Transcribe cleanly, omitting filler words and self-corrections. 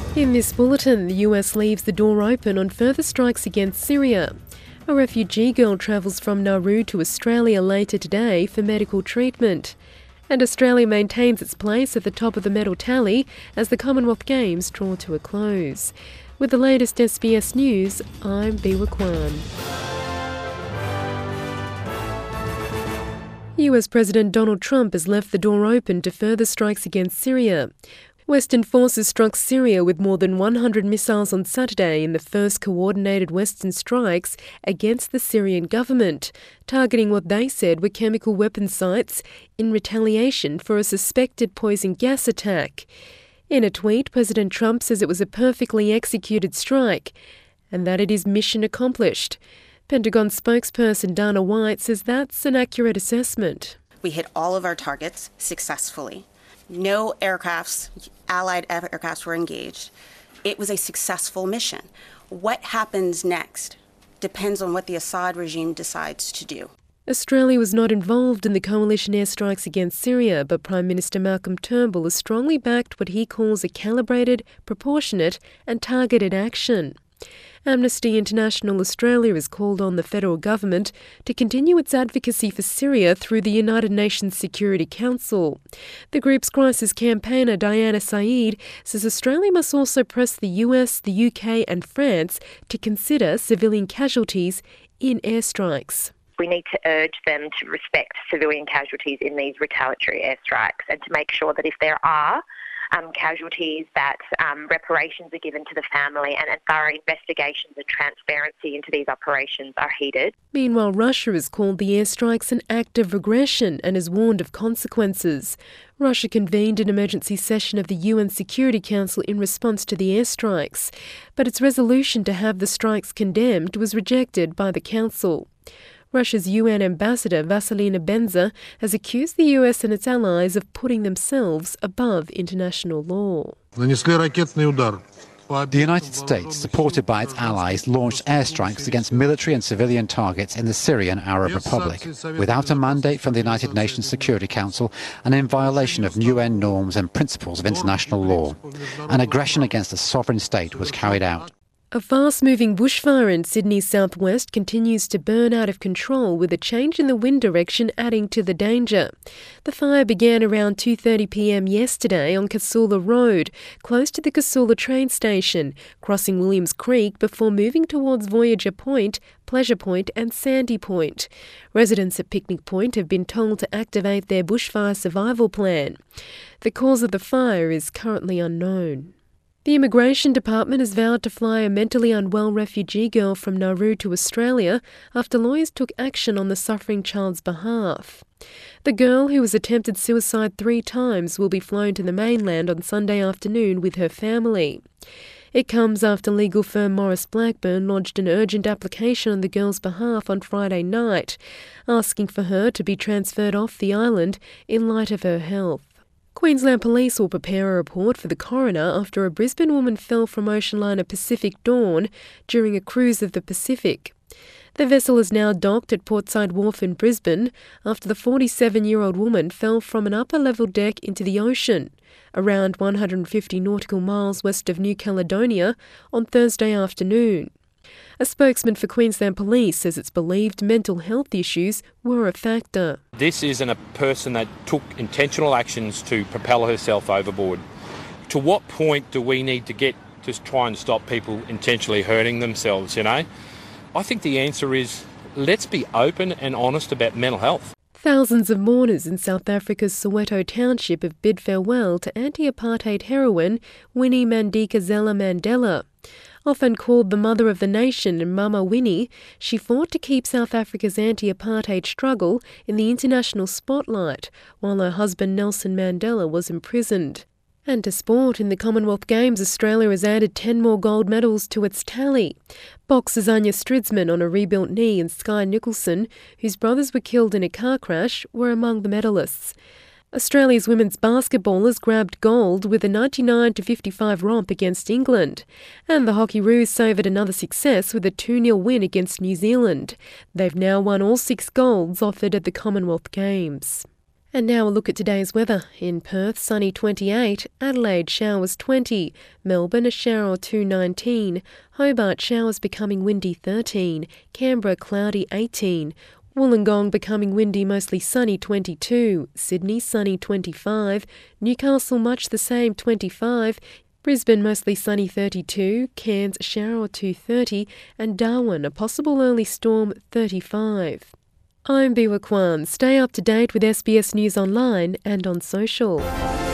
In this bulletin, the US leaves the door open on further strikes against Syria. A refugee girl travels from Nauru to Australia later today for medical treatment. And Australia maintains its place at the top of the medal tally as the Commonwealth Games draw to a close. With the latest SBS News, I'm Biwa Kwan. US President Donald Trump has left the door open to further strikes against Syria. Western forces struck Syria with more than 100 missiles on Saturday in the first coordinated Western strikes against the Syrian government, targeting what they said were chemical weapons sites in retaliation for a suspected poison gas attack. In a tweet, President Trump says it was a perfectly executed strike and that it is mission accomplished. Pentagon spokesperson Dana White says that's an accurate assessment. We hit all of our targets successfully. No Allied aircrafts were engaged. It was a successful mission. What happens next depends on what the Assad regime decides to do. Australia was not involved in the coalition airstrikes against Syria, but Prime Minister Malcolm Turnbull has strongly backed what he calls a calibrated, proportionate and targeted action. Amnesty International Australia has called on the federal government to continue its advocacy for Syria through the United Nations Security Council. The group's crisis campaigner Diana Saeed says Australia must also press the US, the UK and France to consider civilian casualties in airstrikes. We need to urge them to respect civilian casualties in these retaliatory airstrikes and to make sure that if there are casualties that reparations are given to the family and thorough investigations and transparency into these operations are heeded. Meanwhile, Russia has called the airstrikes an act of aggression and has warned of consequences. Russia convened an emergency session of the UN Security Council in response to the airstrikes, but its resolution to have the strikes condemned was rejected by the Council. Russia's UN ambassador Vasilina Benza has accused the US and its allies of putting themselves above international law. The United States, supported by its allies, launched airstrikes against military and civilian targets in the Syrian Arab Republic, without a mandate from the United Nations Security Council and in violation of UN norms and principles of international law. An aggression against a sovereign state was carried out. A fast-moving bushfire in Sydney's southwest continues to burn out of control, with a change in the wind direction adding to the danger. The fire began around 2:30 p.m. yesterday on Casula Road, close to the Casula train station, crossing Williams Creek before moving towards Voyager Point, Pleasure Point and Sandy Point. Residents at Picnic Point have been told to activate their bushfire survival plan. The cause of the fire is currently unknown. The Immigration Department has vowed to fly a mentally unwell refugee girl from Nauru to Australia after lawyers took action on the suffering child's behalf. The girl, who has attempted suicide 3 times, will be flown to the mainland on Sunday afternoon with her family. It comes after legal firm Maurice Blackburn lodged an urgent application on the girl's behalf on Friday night, asking for her to be transferred off the island in light of her health. Queensland Police will prepare a report for the coroner after a Brisbane woman fell from ocean liner Pacific Dawn during a cruise of the Pacific. The vessel is now docked at Portside Wharf in Brisbane after the 47-year-old woman fell from an upper-level deck into the ocean, around 150 nautical miles west of New Caledonia, on Thursday afternoon. A spokesman for Queensland Police says it's believed mental health issues were a factor. This isn't a person that took intentional actions to propel herself overboard. To what point do we need to get to try and stop people intentionally hurting themselves, I think the answer is let's be open and honest about mental health. Thousands of mourners in South Africa's Soweto township have bid farewell to anti-apartheid heroine Winnie Madikizela Mandela. Often called the mother of the nation and Mama Winnie, she fought to keep South Africa's anti-apartheid struggle in the international spotlight, while her husband Nelson Mandela was imprisoned. And to sport, in the Commonwealth Games, Australia has added 10 more gold medals to its tally. Boxers Anya Stridsman on a rebuilt knee and Sky Nicholson, whose brothers were killed in a car crash, were among the medalists. Australia's women's basketballers grabbed gold with a 99-55 romp against England. And the Hockeyroos savoured another success with a 2-0 win against New Zealand. They've now won all 6 golds offered at the Commonwealth Games. And now a look at today's weather. In Perth, sunny 28, Adelaide showers 20, Melbourne a shower or 2 19, Hobart showers becoming windy 13, Canberra cloudy 18, Wollongong becoming windy mostly sunny 22, Sydney sunny 25, Newcastle much the same 25, Brisbane mostly sunny 32, Cairns shower or 2 30, and Darwin a possible early storm 35. I'm Biwa Kwan. Stay up to date with SBS News online and on social.